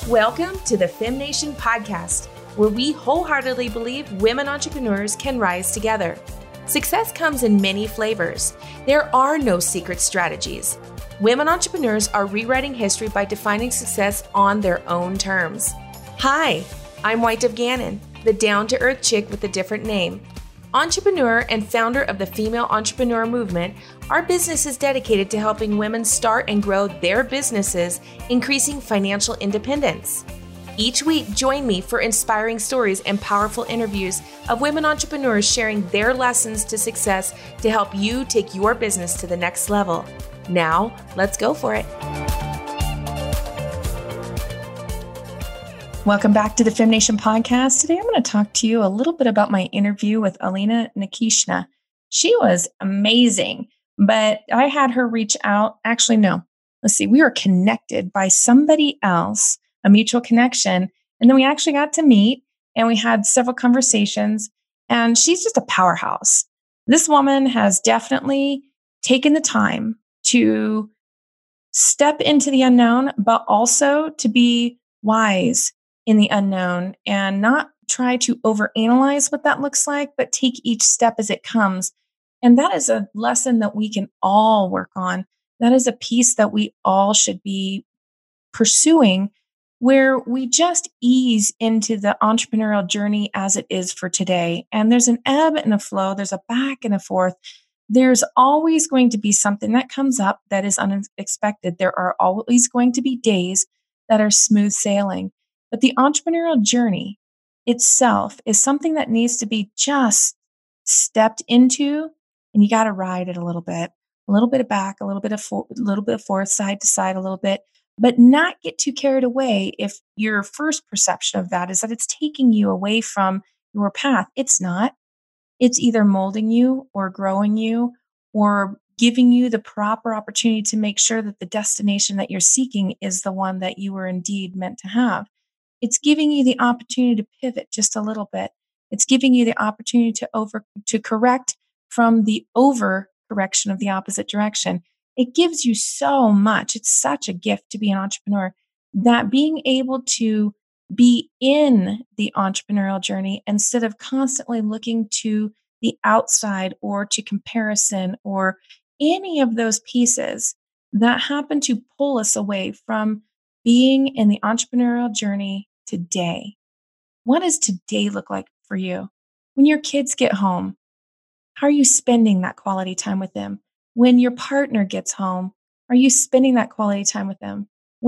Welcome to the FemNation podcast, where we wholeheartedly believe women entrepreneurs can rise together. Success comes in many flavors. There are no secret strategies. Women entrepreneurs are rewriting history by defining success on their own terms. Hi, I'm White Dove Gannon, the down-to-earth chick with a different name. Entrepreneur and founder of the Female Entrepreneur Movement, our business is dedicated to helping women start and grow their businesses, increasing financial independence. Each week, join me for inspiring stories and powerful interviews of women entrepreneurs sharing their lessons to success to help you take your business to the next level. Now, let's go for it. Welcome back to the FemNation podcast. Today, I'm going to talk to you a little bit about my interview with Alina Nikishina. She was amazing, but I had her reach out. Actually, no. Let's see. We were connected by somebody else, a mutual connection. And then we actually got to meet and we had several conversations, and she's just a powerhouse. This woman has definitely taken the time to step into the unknown, but also to be wise in the unknown and not try to overanalyze what that looks like, but take each step as it comes. And that is a lesson that we can all work on. That is a piece that we all should be pursuing, where we just ease into the entrepreneurial journey as it is for today. And there's an ebb and a flow. There's a back and a forth. There's always going to be something that comes up that is unexpected. There are always going to be days that are smooth sailing. But the entrepreneurial journey itself is something that needs to be just stepped into, and you got to ride it a little bit of back, a little bit of forth, side to side, a little bit, but not get too carried away if your first perception of that is that it's taking you away from your path. It's not. It's either molding you or growing you or giving you the proper opportunity to make sure that the destination that you're seeking is the one that you were indeed meant to have. It's giving you the opportunity to pivot just a little bit. It's giving you the opportunity to correct from the overcorrection of the opposite direction. It gives you so much. It's such a gift to be an entrepreneur, that being able to be in the entrepreneurial journey instead of constantly looking to the outside or to comparison or any of those pieces that happen to pull us away from being in the entrepreneurial journey today. What does today look like for you? When your kids get home, how are you spending that quality time with them? When your partner gets home, are you spending that quality time with them?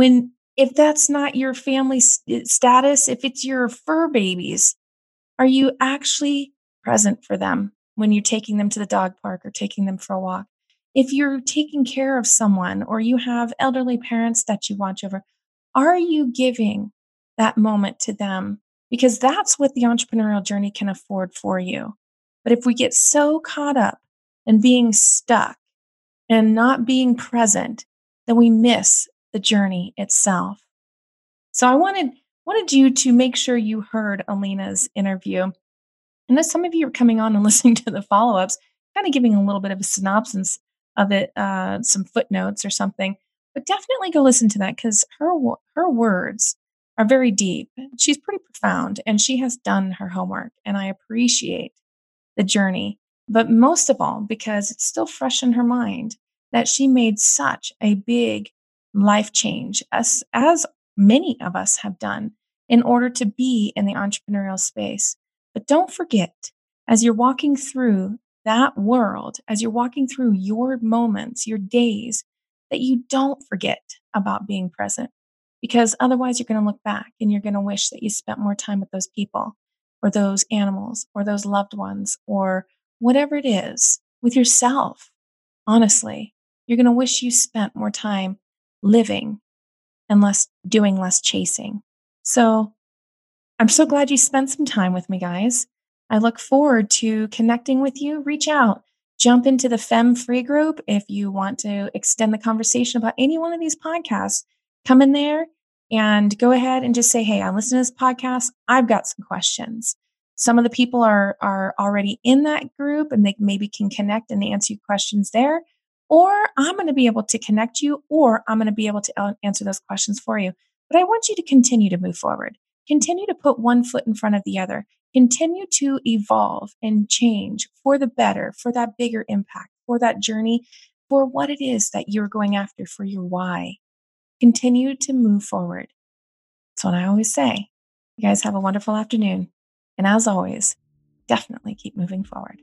If that's not your family status, if it's your fur babies, are you actually present for them when you're taking them to the dog park or taking them for a walk? If you're taking care of someone or you have elderly parents that you watch over, are you giving that moment to them? Because that's what the entrepreneurial journey can afford for you. But if we get so caught up in being stuck and not being present, then we miss the journey itself. So I wanted you to make sure you heard Alina's interview. And as some of you are coming on and listening to the follow-ups, kind of giving a little bit of a synopsis of it, some footnotes or something, but definitely go listen to that, because her words are very deep. She's pretty profound, and she has done her homework, and I appreciate the journey. But most of all, because it's still fresh in her mind that she made such a big life change, as many of us have done, in order to be in the entrepreneurial space. But don't forget, as you're walking through that world, as you're walking through your moments, your days, that you don't forget about being present. Because otherwise you're going to look back and you're going to wish that you spent more time with those people or those animals or those loved ones or whatever it is, with yourself. Honestly, you're going to wish you spent more time living and doing less chasing. So I'm so glad you spent some time with me, guys. I look forward to connecting with you. Reach out, jump into the Fem Free group if you want to extend the conversation about any one of these podcasts. Come in there and go ahead and just say, hey, I listen to this podcast. I've got some questions. Some of the people are already in that group, and they maybe can connect and answer your questions there. Or I'm going to be able to connect you, or I'm going to be able to answer those questions for you. But I want you to continue to move forward. Continue to put one foot in front of the other. Continue to evolve and change for the better, for that bigger impact, for that journey, for what it is that you're going after, for your why. Continue to move forward. That's what I always say. You guys have a wonderful afternoon. And as always, definitely keep moving forward.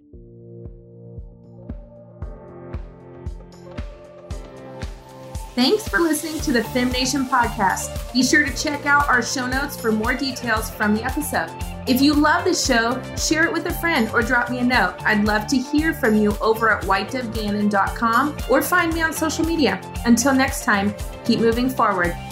Thanks for listening to the FemNation podcast. Be sure to check out our show notes for more details from the episode. If you love the show, share it with a friend or drop me a note. I'd love to hear from you over at whitedovegannonn.com or find me on social media. Until next time, keep moving forward.